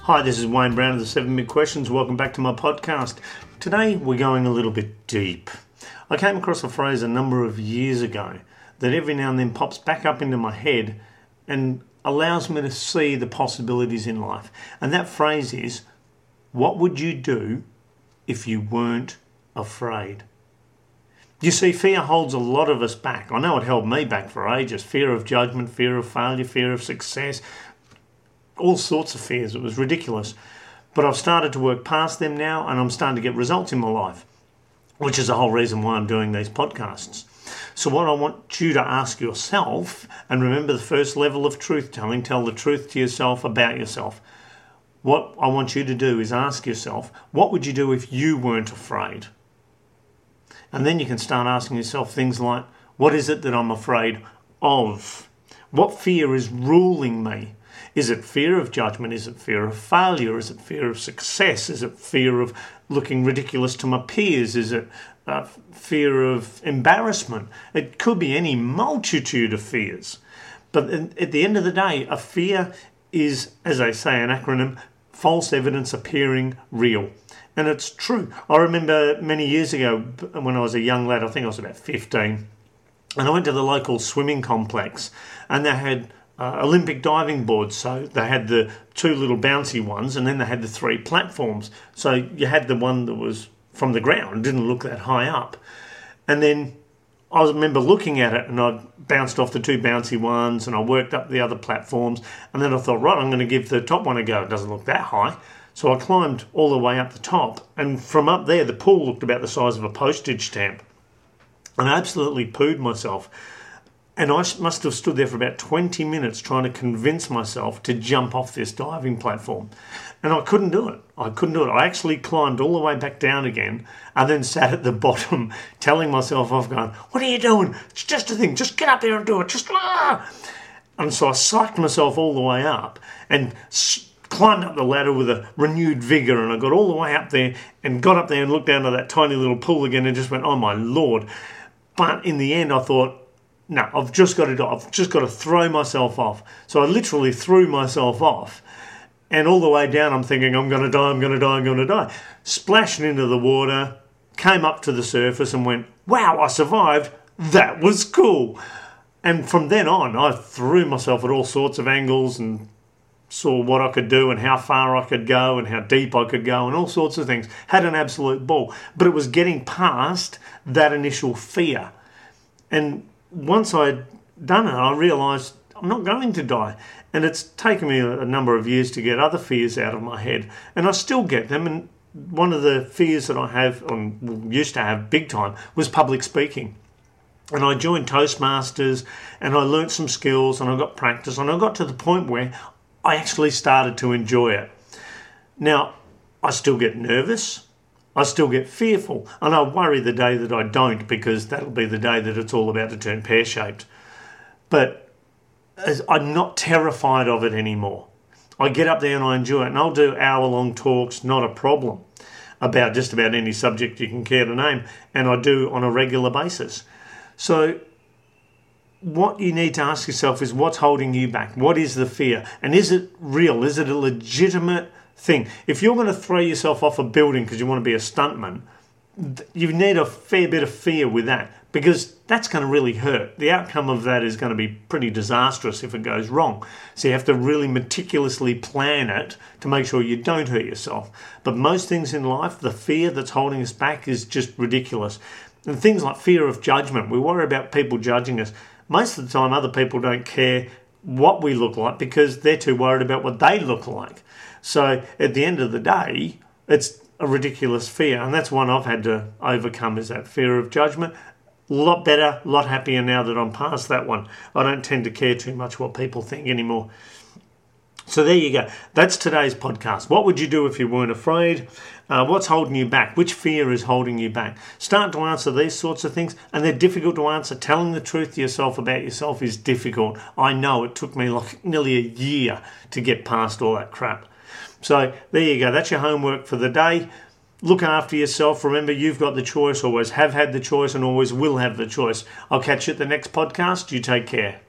Hi, this is Wayne Brown of the 7 Big Questions. Welcome back to my podcast. Today we're going a little bit deep. I came across a phrase a number of years ago that every now and then pops back up into my head and allows me to see the possibilities in life. And that phrase is, what would you do if you weren't afraid? You see, fear holds a lot of us back. I know it held me back for ages. Fear of judgment, fear of failure, fear of success, all sorts of fears. It was ridiculous. But I've started to work past them now and I'm starting to get results in my life, which is the whole reason why I'm doing these podcasts. So what I want you to ask yourself, and remember the first level of truth-telling, tell the truth to yourself about yourself. What I want you to do is ask yourself, what would you do if you weren't afraid? And then you can start asking yourself things like, what is it that I'm afraid of? What fear is ruling me? Is it fear of judgment? Is it fear of failure? Is it fear of success? Is it fear of looking ridiculous to my peers? Is it fear of embarrassment? It could be any multitude of fears. But at the end of the day, a fear is, as they say, an acronym, false evidence appearing real. And it's true. I remember many years ago when I was a young lad, I think I was about 15, and I went to the local swimming complex and they had Olympic diving boards. So they had the two little bouncy ones and then they had the three platforms. So you had the one that was from the ground, didn't look that high up. And then I remember looking at it and I bounced off the two bouncy ones and I worked up the other platforms. And then I thought, right, I'm going to give the top one a go. It doesn't look that high. So I climbed all the way up the top. And from up there, the pool looked about the size of a postage stamp. And I absolutely pooed myself. And I must have stood there for about 20 minutes trying to convince myself to jump off this diving platform. And I couldn't do it. I actually climbed all the way back down again and then sat at the bottom telling myself off going, what are you doing? It's just a thing. Just get up there and do it. And so I psyched myself all the way up and climbed up the ladder with a renewed vigour. And I got all the way up there and got up there and looked down at that tiny little pool again and just went, oh my Lord. But in the end I thought, no, I've just got to throw myself off. So I literally threw myself off. And all the way down, I'm thinking, I'm going to die. Splashed into the water, came up to the surface and went, wow, I survived. That was cool. And from then on, I threw myself at all sorts of angles and saw what I could do and how far I could go and how deep I could go and all sorts of things. Had an absolute ball. But it was getting past that initial fear. And once I'd done it, I realised I'm not going to die. And it's taken me a number of years to get other fears out of my head. And I still get them. And one of the fears that I have, or used to have big time, was public speaking. And I joined Toastmasters and I learnt some skills and I got practice. And I got to the point where I actually started to enjoy it. Now, I still get nervous. I still get fearful, and I worry the day that I don't, because that'll be the day that it's all about to turn pear-shaped. But I'm not terrified of it anymore. I get up there and I enjoy it, and I'll do hour-long talks, not a problem, about just about any subject you can care to name, and I do on a regular basis. So what you need to ask yourself is, what's holding you back? What is the fear? And is it real? Is it a legitimate thing? If you're going to throw yourself off a building because you want to be a stuntman, you need a fair bit of fear with that, because that's going to really hurt. The outcome of that is going to be pretty disastrous if it goes wrong. So you have to really meticulously plan it to make sure you don't hurt yourself. But most things in life, the fear that's holding us back is just ridiculous. And things like fear of judgment, we worry about people judging us. Most of the time other people don't care what we look like because they're too worried about what they look like. So at the end of the day, it's a ridiculous fear. And that's one I've had to overcome, is that fear of judgment. A lot better, a lot happier now that I'm past that one. I don't tend to care too much what people think anymore. So there you go. That's today's podcast. What would you do if you weren't afraid? What's holding you back? Which fear is holding you back? Start to answer these sorts of things, and they're difficult to answer. Telling the truth to yourself about yourself is difficult. I know it took me like nearly a year to get past all that crap. So there you go. That's your homework for the day. Look after yourself. Remember, you've got the choice, always have had the choice, and always will have the choice. I'll catch you at the next podcast. You take care.